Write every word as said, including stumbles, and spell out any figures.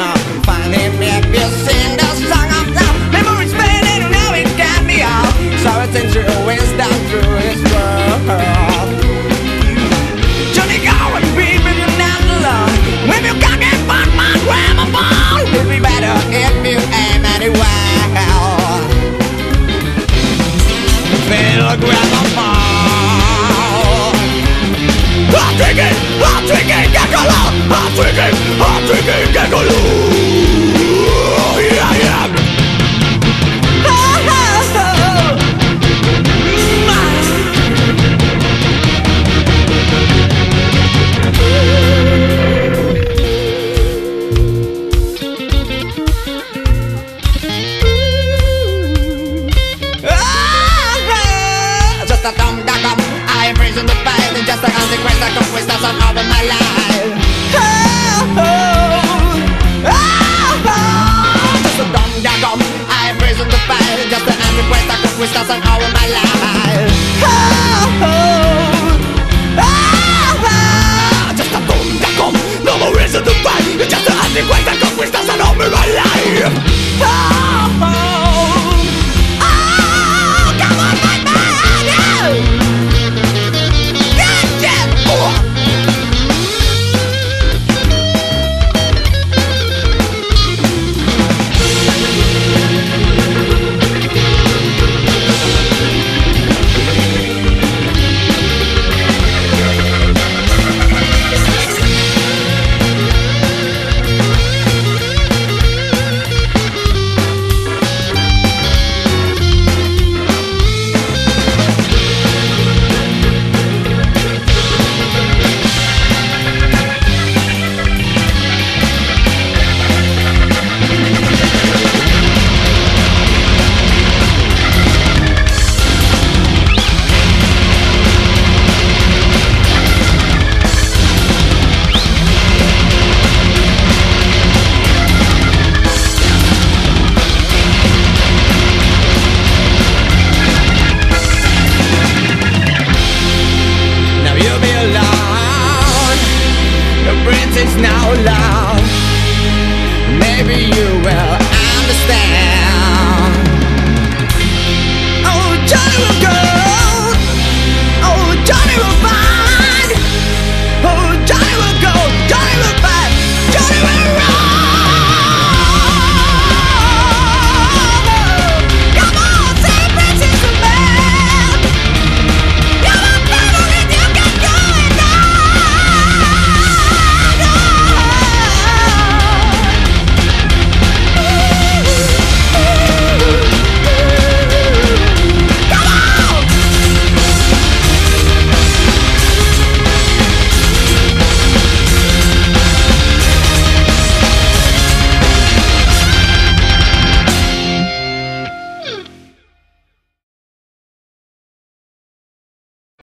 Find him if you sing the song of love. Memories fading, now it got me out. So it's into wisdom through his world. Johnny go and be with you not alone. When you can't get fun, man, grab a ball. It'll be better if you aim anywhere. Feel grab a ball. I'm drinking, I'm drinking, get go low. I'm drinking, I'm drinking, get go low. Yeah, yeah. Oh, oh, oh. Just a dumb duck up. I am raising the fight and just a consequence. I conquest the sun over my life.